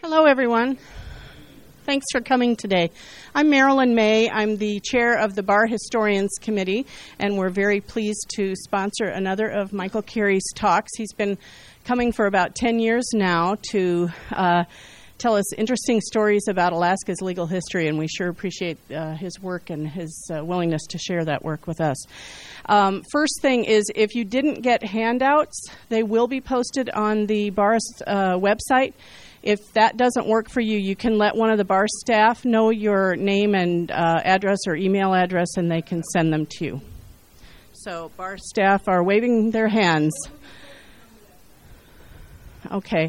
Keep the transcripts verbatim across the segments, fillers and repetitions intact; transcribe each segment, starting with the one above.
Hello, everyone. Thanks for coming today. I'm Marilyn May. I'm the chair of the Bar Historians Committee, and we're very pleased to sponsor another of Michael Carey's talks. He's been coming for about ten years now to uh, tell us interesting stories about Alaska's legal history, and we sure appreciate uh, his work and his uh, willingness to share that work with us. Um, first thing is, if you didn't get handouts, they will be posted on the Bar's uh, website. If that doesn't work for you, you can let one of the bar staff know your name and uh, address or email address, and they can send them to you. So bar staff are waving their hands. Okay.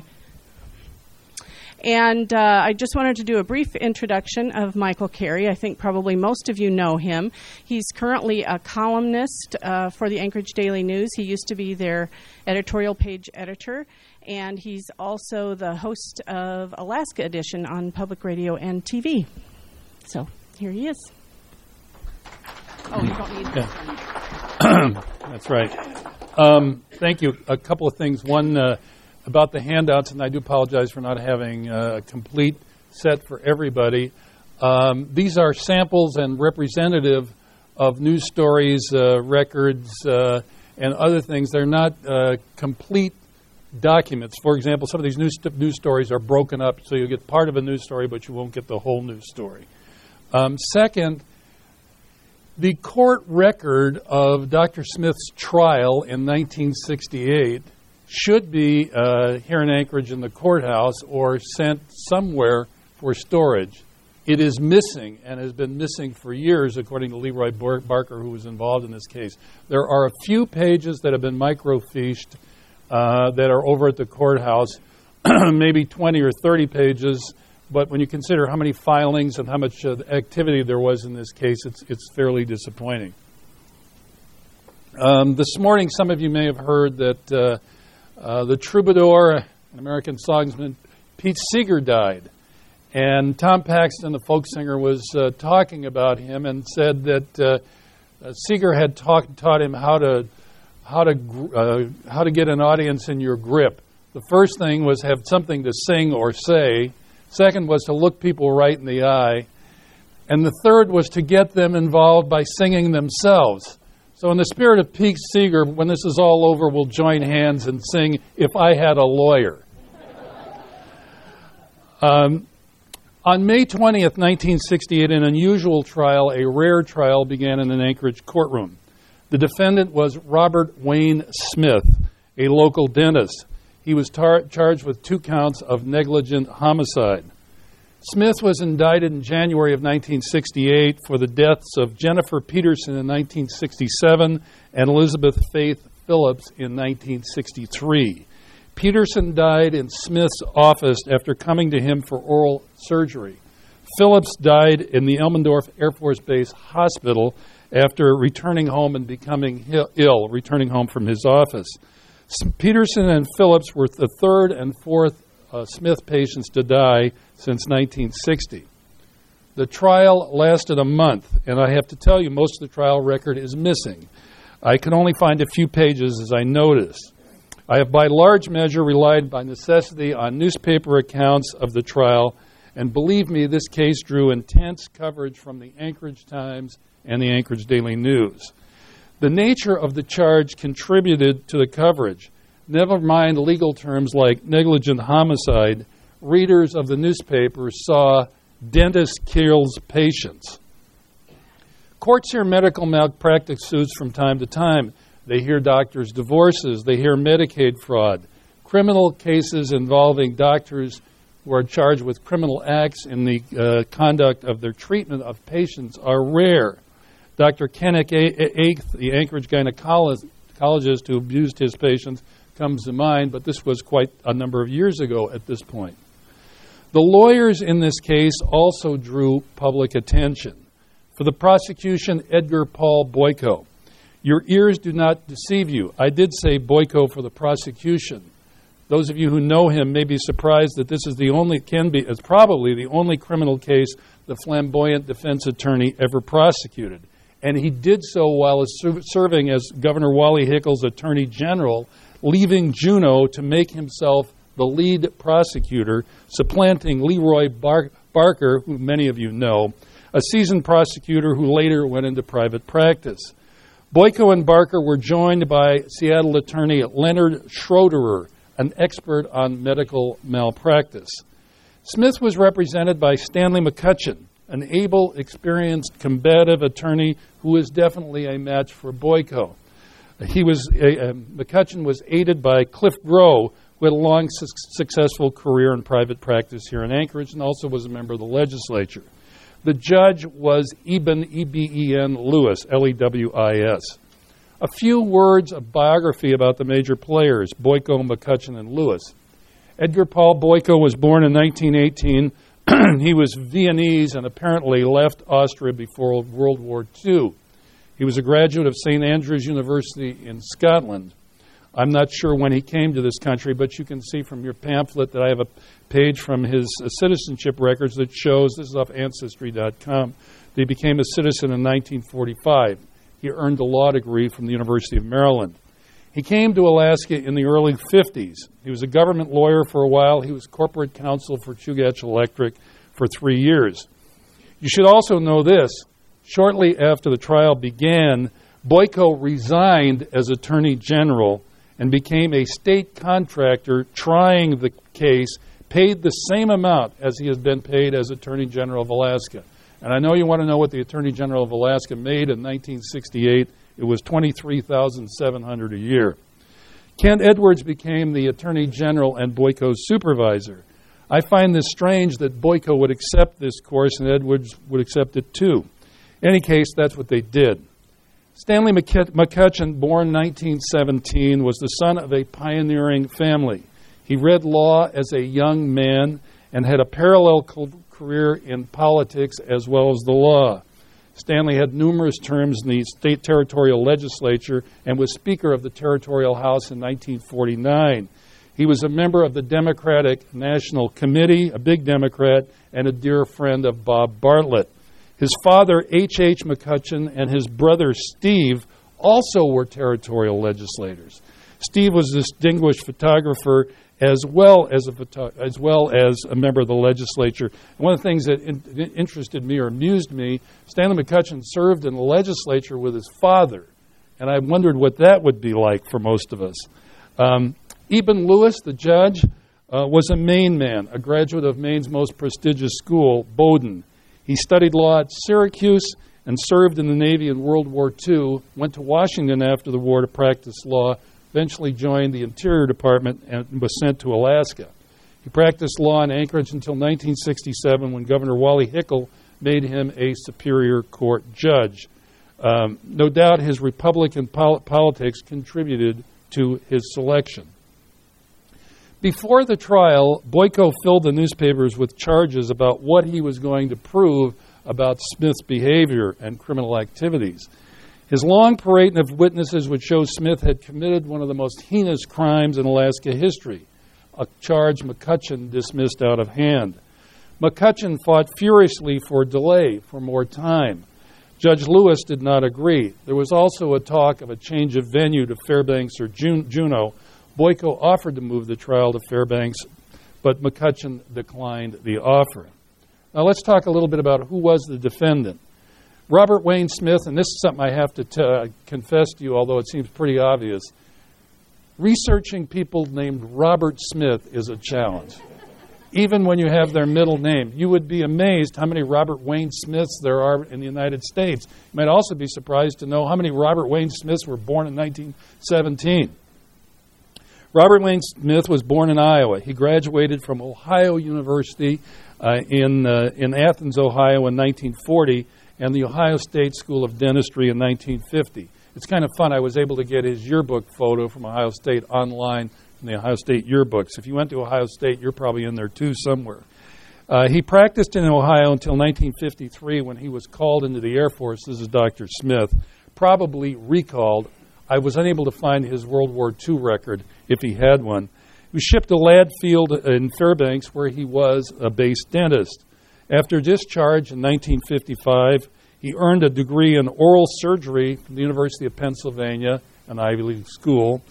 And uh, I just wanted to do a brief introduction of Michael Carey. I think probably most of you know him. He's currently a columnist uh, for the Anchorage Daily News. He used to be their editorial page editor, and he's also the host of Alaska Edition on public radio and T V. So here he is. Oh, you don't need this one. That's right. Um, thank you. A couple of things. One, uh, about the handouts, and I do apologize for not having a complete set for everybody. Um, these are samples and representative of news stories, uh, records, uh, and other things. They're not uh, complete documents. For example, some of these news, st- news stories are broken up, so you'll get part of a news story, but you won't get the whole news story. Um, second, the court record of Doctor Smith's trial in nineteen sixty-eight should be uh, here in Anchorage in the courthouse or sent somewhere for storage. It is missing and has been missing for years, according to Leroy Bar- Barker, who was involved in this case. There are a few pages that have been microfilmed uh, that are over at the courthouse, maybe twenty or thirty pages, but when you consider how many filings and how much uh, activity there was in this case, it's, it's fairly disappointing. Um, this morning, some of you may have heard that uh, Uh, the troubadour, an American songsman, Pete Seeger died. And Tom Paxton, the folk singer, was uh, talking about him and said that uh, uh, Seeger had talk, taught him how to how to uh, how to get an audience in your grip. The first thing was have something to sing or say. Second was to look people right in the eye. And the third was to get them involved by singing themselves. So in the spirit of Pete Seeger, when this is all over, we'll join hands and sing If I Had a Lawyer. Um, on May twentieth, nineteen sixty-eight, an unusual trial, a rare trial, began in an Anchorage courtroom. The defendant was Robert Wayne Smith, a local dentist. He was tar- charged with two counts of negligent homicide. Smith was indicted in January of nineteen sixty-eight for the deaths of Jennifer Peterson in nineteen sixty-seven and Elizabeth Faith Phillips in nineteen sixty-three. Peterson died in Smith's office after coming to him for oral surgery. Phillips died in the Elmendorf Air Force Base Hospital after returning home and becoming ill, returning home from his office. Peterson and Phillips were the third and fourth uh, Smith patients to die since nineteen sixty. The trial lasted a month, and I have to tell you, most of the trial record is missing. I can only find a few pages, as I noticed. I have by large measure relied by necessity on newspaper accounts of the trial, and believe me, this case drew intense coverage from the Anchorage Times and the Anchorage Daily News. The nature of the charge contributed to the coverage. Never mind legal terms like negligent homicide, readers of the newspaper saw dentist kills patients. Courts hear medical malpractice suits from time to time. They hear doctors' divorces. They hear Medicaid fraud. Criminal cases involving doctors who are charged with criminal acts in the uh, conduct of their treatment of patients are rare. Doctor Kenneth Aith, the Anchorage gynecologist who abused his patients, comes to mind, but this was quite a number of years ago at this point. The lawyers in this case also drew public attention. For the prosecution, Edgar Paul Boyko. Your ears do not deceive you. I did say Boyko for the prosecution. Those of you who know him may be surprised that this is the only, can be, is probably the only criminal case the flamboyant defense attorney ever prosecuted. And he did so while serving as Governor Wally Hickle's Attorney General, leaving Juneau to make himself the lead prosecutor, supplanting Leroy Bar- Barker, who many of you know, a seasoned prosecutor who later went into private practice. Boyko and Barker were joined by Seattle attorney Leonard Schroederer, an expert on medical malpractice. Smith was represented by Stanley McCutcheon, an able, experienced, combative attorney who was definitely a match for Boyko. He was uh, McCutcheon was aided by Cliff Groh, who had a long, su- successful career in private practice here in Anchorage and also was a member of the legislature. The judge was Eben, E B E N, Lewis, L E W I S. A few words of biography about the major players, Boyko, McCutcheon, and Lewis. Edgar Paul Boyko was born in nineteen eighteen. He was Viennese and apparently left Austria before World War Two. He was a graduate of Saint Andrews University in Scotland. I'm not sure when he came to this country, but you can see from your pamphlet that I have a page from his uh, citizenship records that shows, this is off Ancestry dot com, that he became a citizen in nineteen forty-five. He earned a law degree from the University of Maryland. He came to Alaska in the early fifties. He was a government lawyer for a while. He was corporate counsel for Chugach Electric for three years. You should also know this. Shortly after the trial began, Boyko resigned as Attorney General and became a state contractor trying the case, paid the same amount as he has been paid as Attorney General of Alaska. And I know you want to know what the Attorney General of Alaska made in nineteen sixty-eight. It was twenty-three thousand seven hundred dollars a year. Kent Edwards became the Attorney General and Boyko's supervisor. I find this strange that Boyko would accept this course and Edwards would accept it too. In any case, that's what they did. Stanley McCutcheon, born nineteen seventeen, was the son of a pioneering family. He read law as a young man and had a parallel career in politics as well as the law. Stanley had numerous terms in the state territorial legislature and was Speaker of the Territorial House in nineteen forty-nine. He was a member of the Democratic National Committee, a big Democrat, and a dear friend of Bob Bartlett. His father, H H. McCutcheon, and his brother, Steve, also were territorial legislators. Steve was a distinguished photographer as well as a photo- as well as a member of the legislature. And one of the things that in- interested me or amused me, Stanley McCutcheon served in the legislature with his father, and I wondered what that would be like for most of us. Um, Eben Lewis, the judge, uh, was a Maine man, a graduate of Maine's most prestigious school, Bowdoin. He studied law at Syracuse and served in the Navy in World War Two, went to Washington after the war to practice law, eventually joined the Interior Department and was sent to Alaska. He practiced law in Anchorage until nineteen sixty-seven when Governor Wally Hickel made him a Superior Court judge. Um, no doubt his Republican pol- politics contributed to his selection. Before the trial, Boyko filled the newspapers with charges about what he was going to prove about Smith's behavior and criminal activities. His long parade of witnesses would show Smith had committed one of the most heinous crimes in Alaska history, a charge McCutcheon dismissed out of hand. McCutcheon fought furiously for delay, for more time. Judge Lewis did not agree. There was also a talk of a change of venue to Fairbanks or Jun- Juneau. Boyko offered to move the trial to Fairbanks, but McCutcheon declined the offer. Now let's talk a little bit about who was the defendant. Robert Wayne Smith, and this is something I have to t- uh, confess to you, although it seems pretty obvious, researching people named Robert Smith is a challenge. Even when you have their middle name, you would be amazed how many Robert Wayne Smiths there are in the United States. You might also be surprised to know how many Robert Wayne Smiths were born in nineteen seventeen. Robert Wayne Smith was born in Iowa. He graduated from Ohio University uh, in uh, in Athens, Ohio in nineteen forty, and the Ohio State School of Dentistry in nineteen fifty. It's kind of fun. I was able to get his yearbook photo from Ohio State online from the Ohio State yearbooks. If you went to Ohio State, you're probably in there too somewhere. Uh, he practiced in Ohio until nineteen fifty-three when he was called into the Air Force. This is Doctor Smith, probably recalled. I was unable to find his World War Two record, if he had one. He was shipped to Ladd Field in Fairbanks, where he was a base dentist. After discharge in nineteen fifty-five, he earned a degree in oral surgery from the University of Pennsylvania, an Ivy League school,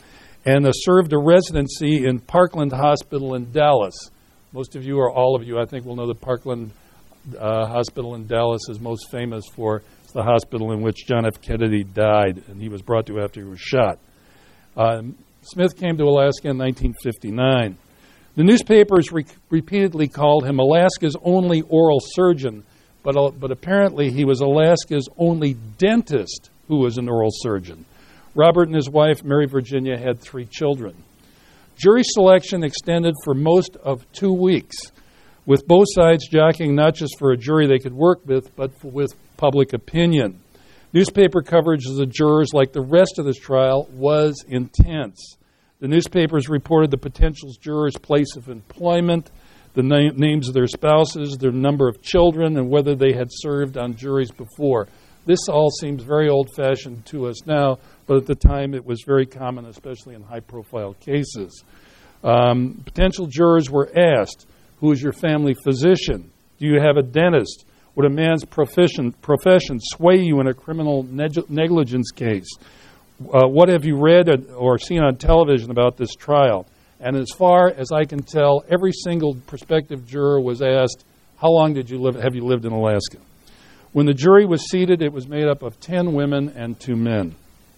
and uh, served a residency in Parkland Hospital in Dallas. Most of you, or all of you, I think will know that Parkland uh, Hospital in Dallas is most famous for it's the hospital in which John F. Kennedy died, and he was brought to after he was shot. Um, Smith came to Alaska in nineteen fifty-nine. The newspapers re- repeatedly called him Alaska's only oral surgeon, but, uh, but apparently he was Alaska's only dentist who was an oral surgeon. Robert and his wife, Mary Virginia, had three children. Jury selection extended for most of two weeks, with both sides jockeying not just for a jury they could work with, but for, with public opinion. Newspaper coverage of the jurors, like the rest of this trial, was intense. The newspapers reported the potential jurors' place of employment, the na- names of their spouses, their number of children, and whether they had served on juries before. This all seems very old-fashioned to us now, but at the time it was very common, especially in high-profile cases. Um, potential jurors were asked, who is your family physician? Do you have a dentist? Would a man's profession, profession sway you in a criminal neg- negligence case? Uh, what have you read or seen on television about this trial? And as far as I can tell, every single prospective juror was asked, how long did you live? Have you lived in Alaska? When the jury was seated, it was made up of ten women and two men.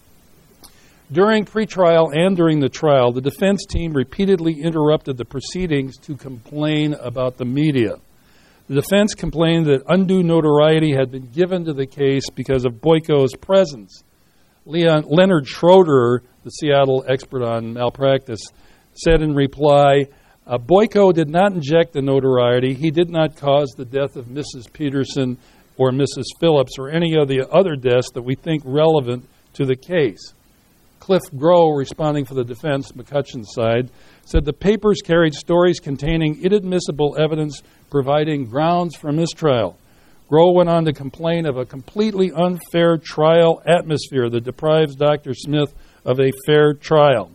During pretrial and during the trial, the defense team repeatedly interrupted the proceedings to complain about the media. The defense complained that undue notoriety had been given to the case because of Boyko's presence. Leon, Leonard Schroeder, the Seattle expert on malpractice, said in reply, uh, Boyko did not inject the notoriety. He did not cause the death of Missus Peterson or Missus Phillips or any of the other deaths that we think relevant to the case. Cliff Groh, responding for the defense, McCutcheon's side, said the papers carried stories containing inadmissible evidence providing grounds for mistrial. Groh went on to complain of a completely unfair trial atmosphere that deprives Doctor Smith of a fair trial.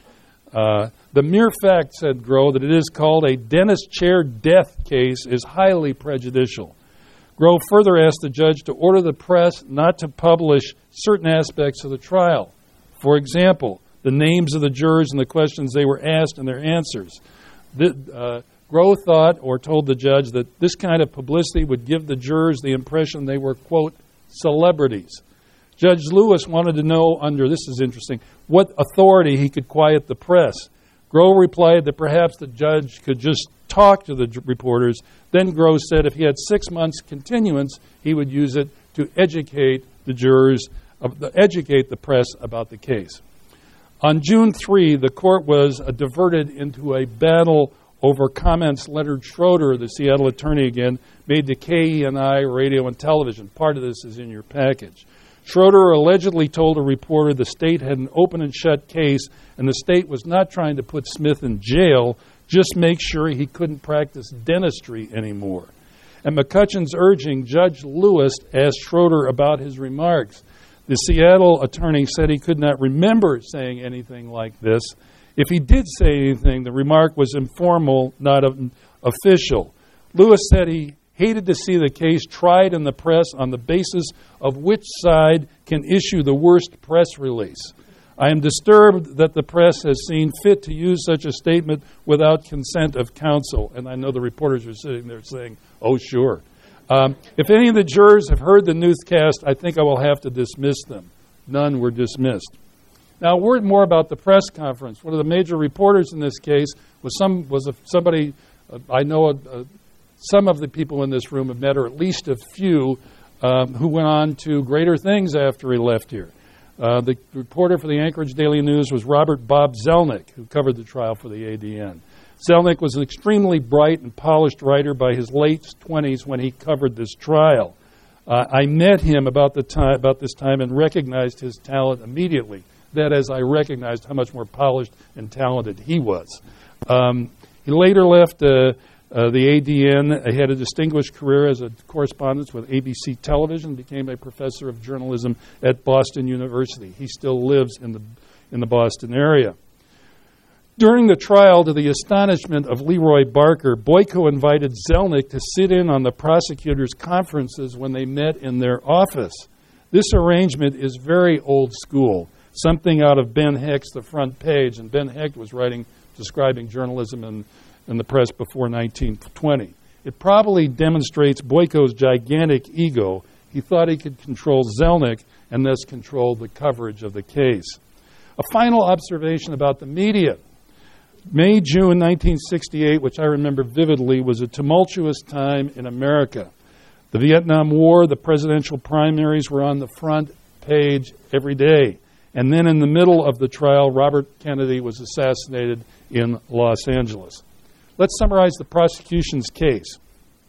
Uh, the mere fact, said Groh, that it is called a dentist chair death case is highly prejudicial. Groh further asked the judge to order the press not to publish certain aspects of the trial. For example, the names of the jurors and the questions they were asked and their answers. The, uh, Groh thought or told the judge that this kind of publicity would give the jurors the impression they were, quote, celebrities. Judge Lewis wanted to know under, this is interesting, what authority he could quiet the press. Groh replied that perhaps the judge could just talk to the reporters. Then Groh said if he had six months continuance, he would use it to educate the jurors, uh, educate the press about the case. On June third, the court was uh, diverted into a battle over comments Leonard Schroeder, the Seattle attorney again, made to K E N I radio and television. Part of this is in your package. Schroeder allegedly told a reporter the state had an open and shut case and the state was not trying to put Smith in jail, just make sure he couldn't practice dentistry anymore. At McCutcheon's urging, Judge Lewis asked Schroeder about his remarks. The Seattle attorney said he could not remember saying anything like this. If he did say anything, the remark was informal, not official. Lewis said he hated to see the case tried in the press on the basis of which side can issue the worst press release. I am disturbed that the press has seen fit to use such a statement without consent of counsel. And I know the reporters are sitting there saying, oh, sure. Um, if any of the jurors have heard the newscast, I think I will have to dismiss them. None were dismissed. Now, a word more about the press conference. One of the major reporters in this case was some was a, somebody, uh, I know uh, some of the people in this room have met, or at least a few, um, who went on to greater things after he left here. Uh, the reporter for the Anchorage Daily News was Robert Bob Zelnick, who covered the trial for the A D N. Zelnick was an extremely bright and polished writer by his late twenties when he covered this trial. Uh, I met him about the time about this time and recognized his talent immediately. That is, I recognized how much more polished and talented he was. Um, he later left uh, uh, the A D N. He had a distinguished career as a correspondent with A B C Television, became a professor of journalism at Boston University. He still lives in the in the Boston area. During the trial, to the astonishment of Leroy Barker, Boyko invited Zelnick to sit in on the prosecutors' conferences when they met in their office. This arrangement is very old school. something out of Ben Hecht's The Front Page, and Ben Hecht was writing, describing journalism in, in the press before nineteen twenty. It probably demonstrates Boyko's gigantic ego. He thought he could control Zelnick and thus control the coverage of the case. A final observation about the media. May, June nineteen sixty-eight, which I remember vividly, was a tumultuous time in America. The Vietnam War, the presidential primaries were on the front page every day. And then in the middle of the trial, Robert Kennedy was assassinated in Los Angeles. Let's summarize the prosecution's case.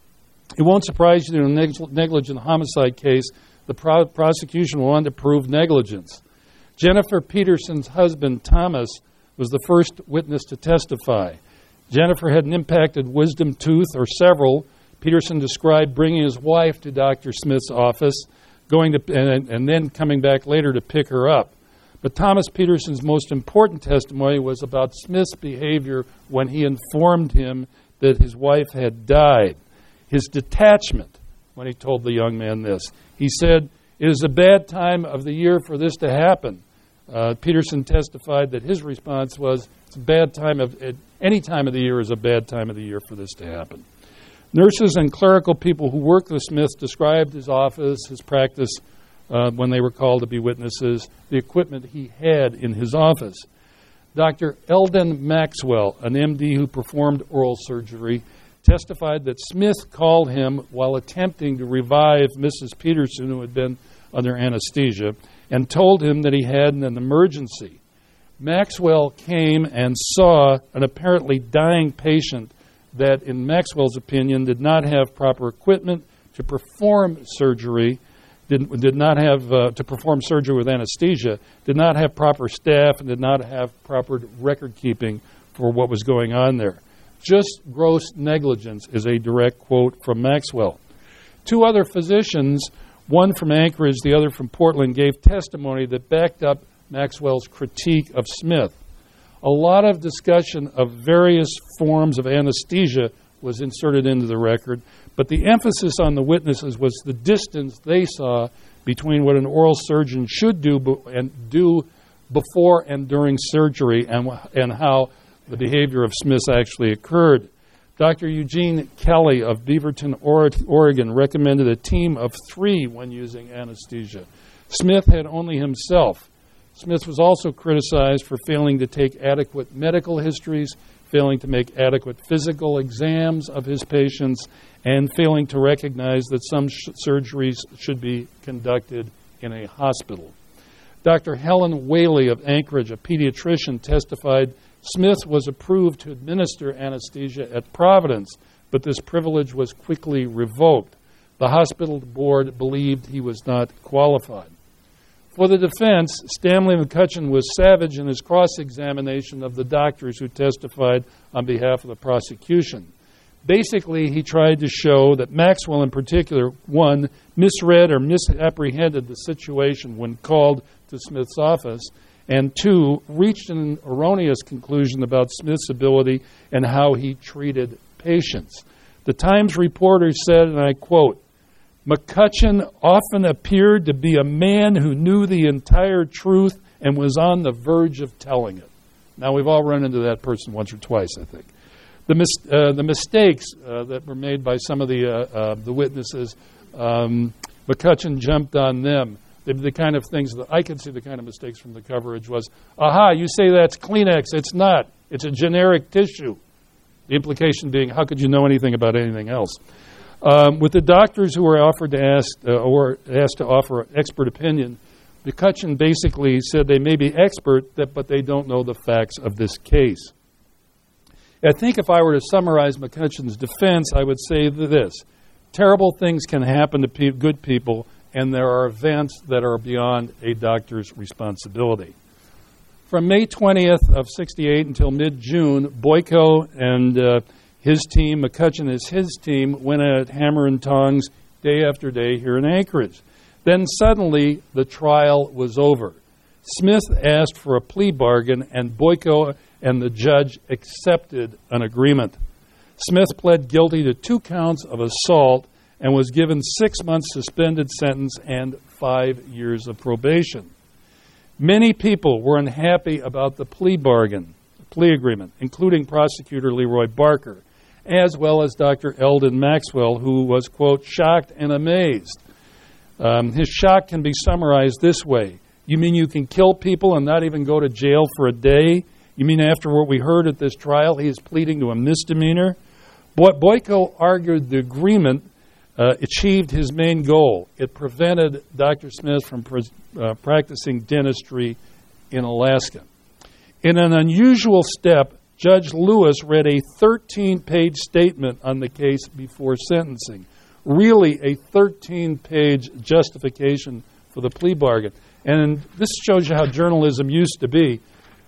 It won't surprise you that in a neg- negligent homicide case, the pro- prosecution wanted to prove negligence. Jennifer Peterson's husband, Thomas, was the first witness to testify. Jennifer had an impacted wisdom tooth, or several. Peterson described bringing his wife to Doctor Smith's office, going to and, and then coming back later to pick her up. But Thomas Peterson's most important testimony was about Smith's behavior when he informed him that his wife had died. His detachment when he told the young man this. He said, "It is a bad time of the year for this to happen." Uh, Peterson testified that his response was, "It's a bad time of any time of the year is a bad time of the year for this to happen." Nurses and clerical people who worked with Smith described his office, his practice, uh, when they were called to be witnesses, the equipment he had in his office. Doctor Eldon Maxwell, an M D who performed oral surgery, testified that Smith called him while attempting to revive Missus Peterson, who had been under anesthesia, and told him that he had an emergency. Maxwell came and saw an apparently dying patient that, in Maxwell's opinion, did not have proper equipment to perform surgery, did, did not have, uh, to perform surgery with anesthesia, did not have proper staff, and did not have proper record keeping for what was going on there. Just gross negligence is a direct quote from Maxwell. Two other physicians, one from Anchorage, the other from Portland, gave testimony that backed up Maxwell's critique of Smith. A lot of discussion of various forms of anesthesia was inserted into the record, but the emphasis on the witnesses was the distance they saw between what an oral surgeon should do and do before and during surgery, and, and how the behavior of Smith actually occurred. Doctor Eugene Kelly of Beaverton, Oregon, recommended a team of three when using anesthesia. Smith had only himself. Smith was also criticized for failing to take adequate medical histories, failing to make adequate physical exams of his patients, and failing to recognize that some sh- surgeries should be conducted in a hospital. Doctor Helen Whaley of Anchorage, a pediatrician, testified Smith was approved to administer anesthesia at Providence, but this privilege was quickly revoked. The hospital board believed he was not qualified. For the defense, Stanley McCutcheon was savage in his cross-examination of the doctors who testified on behalf of the prosecution. Basically, he tried to show that Maxwell in particular, one, misread or misapprehended the situation when called to Smith's office, and two, reached an erroneous conclusion about Smith's ability and how he treated patients. The Times reporter said, and I quote, "McCutcheon often appeared to be a man who knew the entire truth and was on the verge of telling it." Now, we've all run into that person once or twice, I think. The, mis- uh, the mistakes uh, that were made by some of the, uh, uh, the witnesses, um, McCutcheon jumped on them. The, the kind of things that I could see, the kind of mistakes from the coverage was, aha, you say that's Kleenex. It's not. It's a generic tissue. The implication being, how could you know anything about anything else? Um, with the doctors who were offered to ask uh, or asked to offer expert opinion, McCutcheon basically said they may be expert, that, but they don't know the facts of this case. I think if I were to summarize McCutcheon's defense, I would say this. Terrible things can happen to pe- good people, and there are events that are beyond a doctor's responsibility. From May twentieth of sixty-eight until mid-June, Boyko and uh, his team, McCutcheon as his team, went at hammer and tongs day after day here in Anchorage. Then suddenly the trial was over. Smith asked for a plea bargain, and Boyko and the judge accepted an agreement. Smith pled guilty to two counts of assault and was given six months suspended sentence and five years of probation. Many people were unhappy about the plea bargain, the plea agreement, including prosecutor Leroy Barker, as well as Doctor Eldon Maxwell, who was, quote, shocked and amazed. Um, his shock can be summarized this way. You mean you can kill people and not even go to jail for a day? You mean after what we heard at this trial, he is pleading to a misdemeanor? Boy- Boyko argued the agreement uh, achieved his main goal. It prevented Doctor Smith from pr- uh, practicing dentistry in Alaska. In an unusual step, Judge Lewis read a thirteen-page statement on the case before sentencing. Really a thirteen-page justification for the plea bargain. And this shows you how journalism used to be.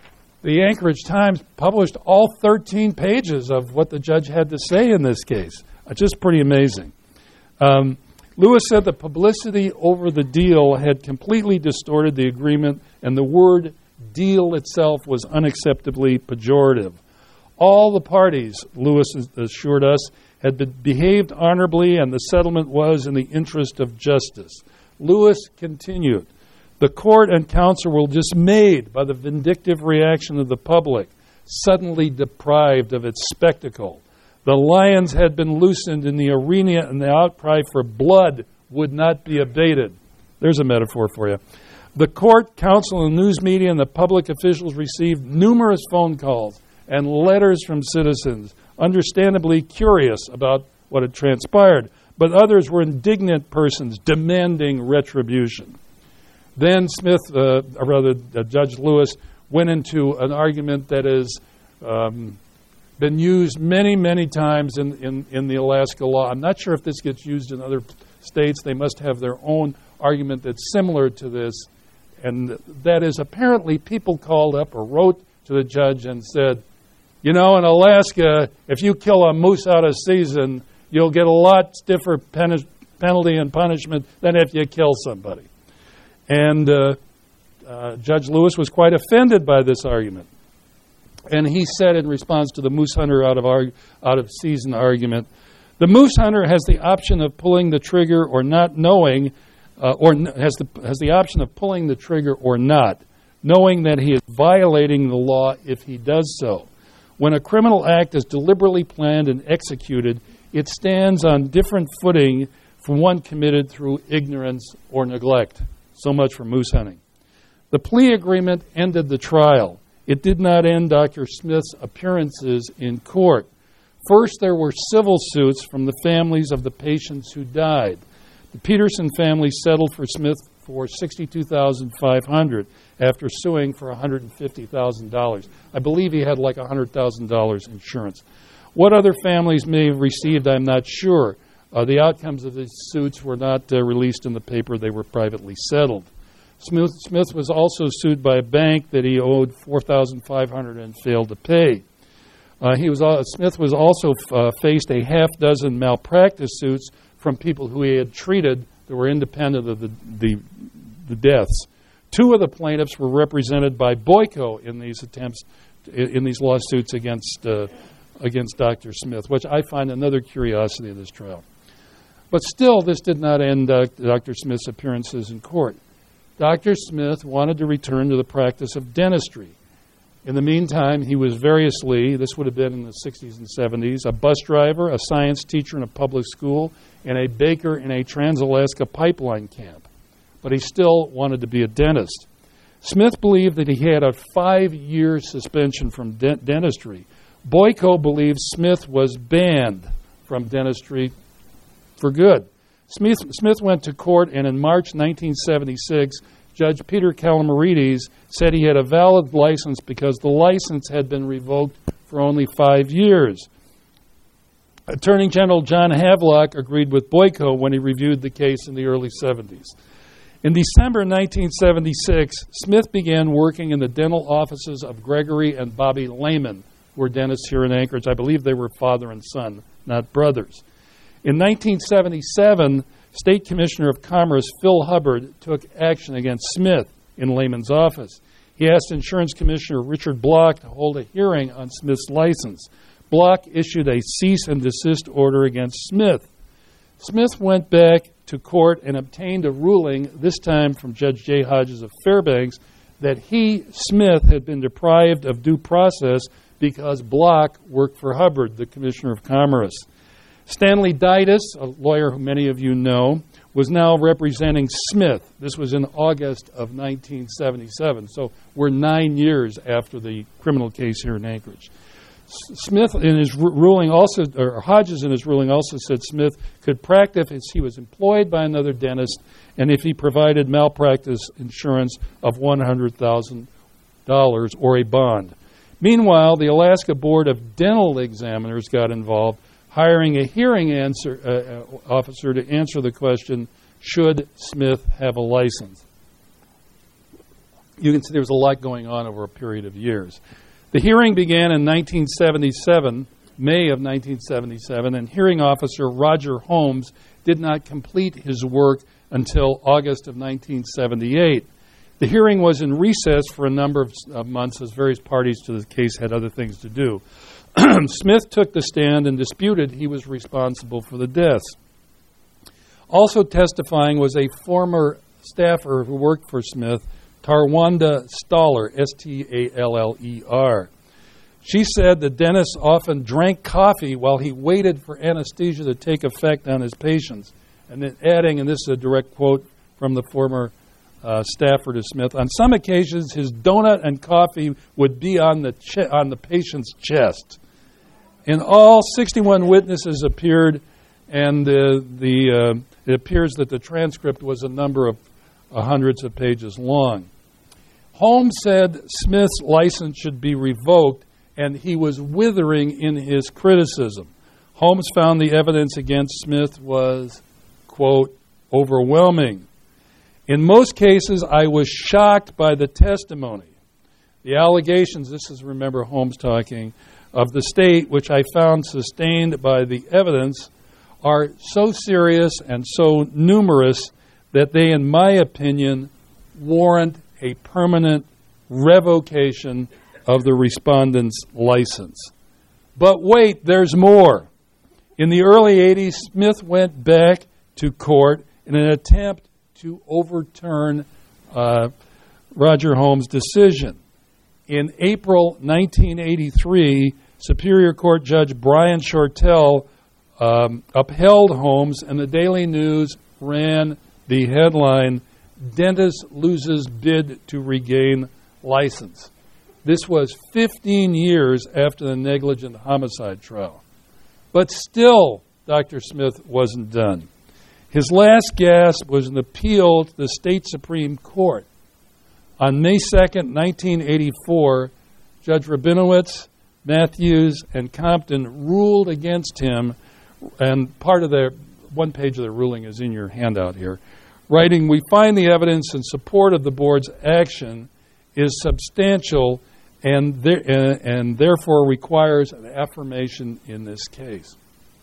The Anchorage Times published all thirteen pages of what the judge had to say in this case. Uh, just pretty amazing. Um, Lewis said the publicity over the deal had completely distorted the agreement, and the word deal itself was unacceptably pejorative. All the parties, Lewis assured us, had been behaved honorably, and the settlement was in the interest of justice. Lewis continued, the court and counsel were dismayed by the vindictive reaction of the public, suddenly deprived of its spectacle. The lions had been loosened in the arena, and the outcry for blood would not be abated. There's a metaphor for you. The court, counsel, and news media and the public officials received numerous phone calls and letters from citizens, understandably curious about what had transpired, but others were indignant persons demanding retribution. Then Smith, uh, or rather uh, Judge Lewis, went into an argument that has um, been used many, many times in, in, in the Alaska law. I'm not sure if this gets used in other states. They must have their own argument that's similar to this, and that is apparently people called up or wrote to the judge and said, you know, in Alaska, if you kill a moose out of season, you'll get a lot stiffer pen- penalty and punishment than if you kill somebody. And uh, uh, Judge Lewis was quite offended by this argument. And he said in response to the moose hunter out of arg- out of season argument, the moose hunter has the option of pulling the trigger or not knowing, uh, or n- has the has the option of pulling the trigger or not, knowing that he is violating the law if he does so. When a criminal act is deliberately planned and executed, it stands on different footing from one committed through ignorance or neglect. So much for moose hunting. The plea agreement ended the trial. It did not end Doctor Smith's appearances in court. First, there were civil suits from the families of the patients who died. The Peterson family settled for Smith for sixty-two thousand five hundred dollars after suing for one hundred fifty thousand dollars. I believe he had like one hundred thousand dollars insurance. What other families may have received, I'm not sure. Uh, the outcomes of these suits were not uh, released in the paper. They were privately settled. Smith, Smith was also sued by a bank that he owed four thousand five hundred dollars and failed to pay. Uh, he was uh, Smith was also uh, faced a half dozen malpractice suits from people who he had treated that were independent of the, the, the deaths. Two of the plaintiffs were represented by Boyko in these attempts, in, in these lawsuits against uh, against Doctor Smith, which I find another curiosity of this trial. But still, this did not end uh, Doctor Smith's appearances in court. Doctor Smith wanted to return to the practice of dentistry. In the meantime, he was variously, this would have been in the sixties and seventies, a bus driver, a science teacher in a public school, and a baker in a Trans-Alaska pipeline camp. But he still wanted to be a dentist. Smith believed that he had a five-year suspension from de- dentistry. Boyko believed Smith was banned from dentistry for good. Smith, Smith went to court, and in March nineteen seventy-six, Judge Peter Kalamarides said he had a valid license because the license had been revoked for only five years. Attorney General John Havelock agreed with Boyko when he reviewed the case in the early seventies. In December nineteen seventy-six, Smith began working in the dental offices of Gregory and Bobby Lehman, who were dentists here in Anchorage. I believe they were father and son, not brothers. In nineteen seventy-seven, State Commissioner of Commerce Phil Hubbard took action against Smith in Lehman's office. He asked Insurance Commissioner Richard Block to hold a hearing on Smith's license. Block issued a cease and desist order against Smith. Smith went back to court and obtained a ruling, this time from Judge Jay Hodges of Fairbanks, that he, Smith, had been deprived of due process because Block worked for Hubbard, the Commissioner of Commerce. Stanley Deitis, a lawyer who many of you know, was now representing Smith. This was in August of nineteen seventy-seven, so we're nine years after the criminal case here in Anchorage. Smith, in his ruling also, or Hodges in his ruling also said Smith could practice if he was employed by another dentist and if he provided malpractice insurance of one hundred thousand dollars or a bond. Meanwhile, the Alaska Board of Dental Examiners got involved, hiring a hearing answer, uh, officer to answer the question, should Smith have a license? You can see there was a lot going on over a period of years. The hearing began in nineteen seventy-seven, May of nineteen seventy-seven, and hearing officer Roger Holmes did not complete his work until August of nineteen seventy-eight. The hearing was in recess for a number of uh, months as various parties to the case had other things to do. Smith took the stand and disputed he was responsible for the deaths. Also testifying was a former staffer who worked for Smith, Tarwanda Staller, S T A L L E R. She said the dentist often drank coffee while he waited for anesthesia to take effect on his patients. And then adding, and this is a direct quote from the former uh, staffer to Smith, on some occasions his donut and coffee would be on the che- on the patient's chest. In all, sixty-one witnesses appeared, and the, the uh, it appears that the transcript was a number of uh, hundreds of pages long. Holmes said Smith's license should be revoked, and he was withering in his criticism. Holmes found the evidence against Smith was, quote, overwhelming. In most cases, I was shocked by the testimony. The allegations, this is, remember, Holmes talking, of the state, which I found sustained by the evidence, are so serious and so numerous that they, in my opinion, warrant a permanent revocation of the respondent's license. But wait, there's more. In the early eighties, Smith went back to court in an attempt to overturn uh, Roger Holmes' decision. In April nineteen eighty-three, Superior Court Judge Brian Shortell um, upheld Holmes, and the Daily News ran the headline, Dentist Loses Bid to Regain License. This was fifteen years after the negligent homicide trial. But still, Doctor Smith wasn't done. His last gasp was an appeal to the state Supreme Court. On May second, nineteen eighty-four, Judge Rabinowitz, Matthews, and Compton ruled against him, and part of their, one page of the ruling is in your handout here, writing, we find the evidence in support of the board's action is substantial and, there, uh, and therefore requires an affirmation in this case.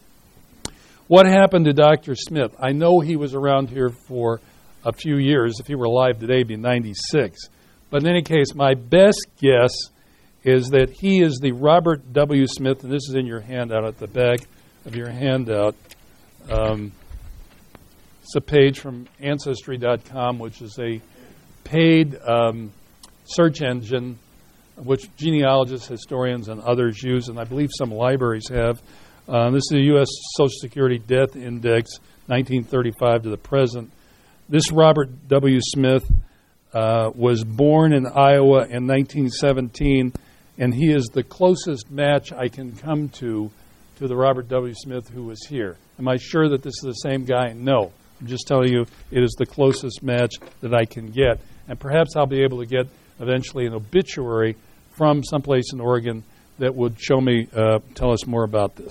What happened to Doctor Smith? I know he was around here for a few years. If he were alive today, he'd be ninety-six. But in any case, my best guess is that he is the Robert W. Smith, and this is in your handout at the back of your handout. Um, it's a page from Ancestry dot com, which is a paid um, search engine which genealogists, historians, and others use, and I believe some libraries have. Uh, this is the U S Social Security Death Index, nineteen thirty-five to the present. This Robert W. Smith uh, was born in Iowa in nineteen seventeen, and he is the closest match I can come to to the Robert W. Smith who was here. Am I sure that this is the same guy? No. I'm just telling you it is the closest match that I can get. And perhaps I'll be able to get eventually an obituary from someplace in Oregon that would show me, uh, tell us more about this.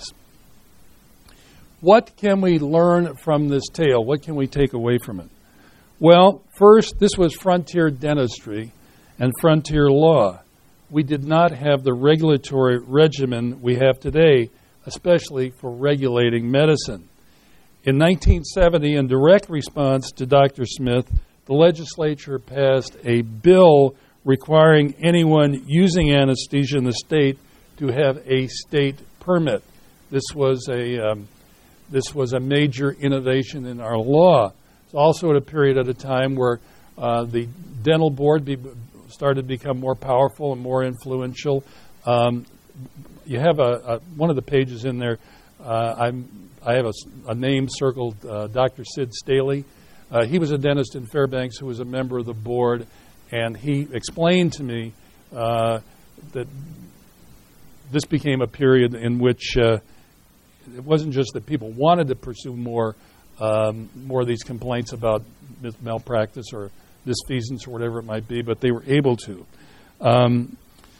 What can we learn from this tale? What can we take away from it? Well, first, this was frontier dentistry and frontier law. We did not have the regulatory regimen we have today, especially for regulating medicine. In nineteen seventy, in direct response to Doctor Smith, the legislature passed a bill requiring anyone using anesthesia in the state to have a state permit. This was a um, this was a major innovation in our law. It's also at a period at a time where uh, the dental board, be, started to become more powerful and more influential. Um, you have a, a one of the pages in there. Uh, I'm I have a, a name circled, uh, Doctor Sid Staley. Uh, he was a dentist in Fairbanks who was a member of the board, and he explained to me uh, that this became a period in which uh, it wasn't just that people wanted to pursue more um, more of these complaints about malpractice or misfeasance or whatever it might be, but they were able to. Um,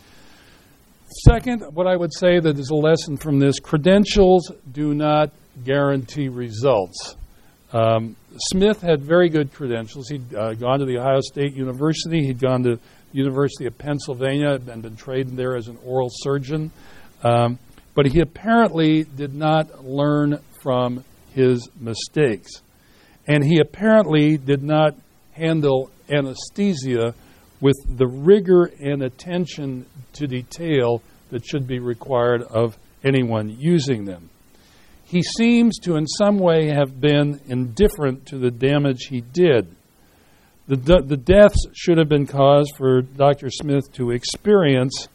second, what I would say that is a lesson from this, credentials do not guarantee results. Um, Smith had very good credentials. He'd uh, gone to the Ohio State University. He'd gone to the University of Pennsylvania and been trained there as an oral surgeon. Um, but he apparently did not learn from his mistakes. And he apparently did not handle anesthesia with the rigor and attention to detail that should be required of anyone using them. He seems to in some way have been indifferent to the damage he did. The, de- the deaths should have been caused for Doctor Smith to experience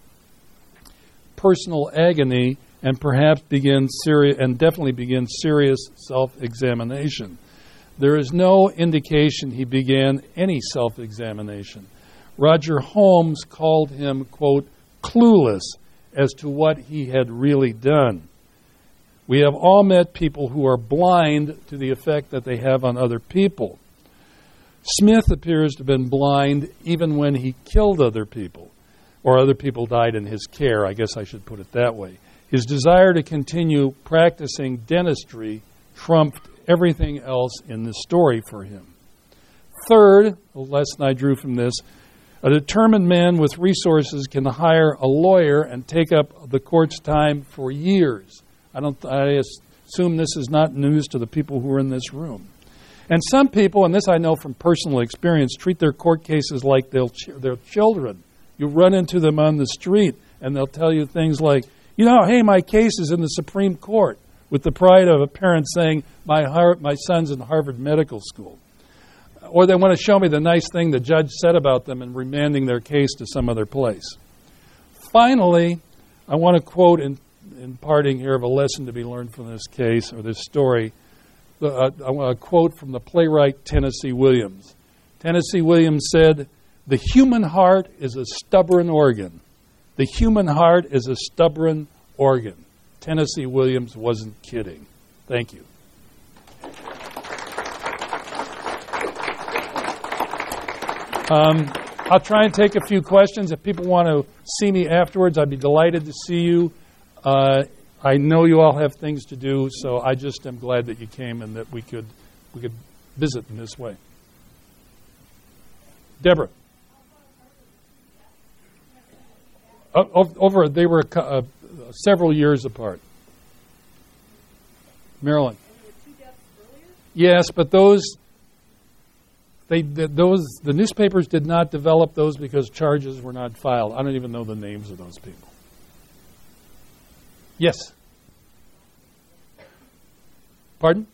personal agony and perhaps begin serious and definitely begin serious self-examination. There is no indication he began any self-examination. Roger Holmes called him, quote, clueless as to what he had really done. We have all met people who are blind to the effect that they have on other people. Smith appears to have been blind even when he killed other people, or other people died in his care, I guess I should put it that way. His desire to continue practicing dentistry trumped everything else in the story for him. Third, the lesson I drew from this, a determined man with resources can hire a lawyer and take up the court's time for years. I don't. I assume this is not news to the people who are in this room. And some people, and this I know from personal experience, treat their court cases like they're their children. You run into them on the street, and they'll tell you things like, you know, hey, my case is in the Supreme Court, with the pride of a parent saying, my Har- my son's in Harvard Medical School. Or they want to show me the nice thing the judge said about them and remanding their case to some other place. Finally, I want to quote in, in parting here of a lesson to be learned from this case or this story. Uh, I want to quote from the playwright Tennessee Williams. Tennessee Williams said, "The human heart is a stubborn organ. The human heart is a stubborn organ." Tennessee Williams wasn't kidding. Thank you. Um, I'll try and take a few questions. If people want to see me afterwards, I'd be delighted to see you. Uh, I know you all have things to do, so I just am glad that you came and that we could we could visit in this way. Deborah. Uh, over, they were uh, several years apart. Marilyn. Yes, but those, they those the newspapers did not develop those because charges were not filed. I don't even know the names of those people. Yes. Pardon?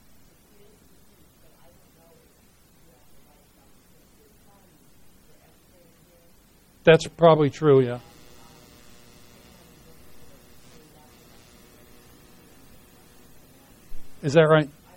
That's probably true, yeah. Is that right?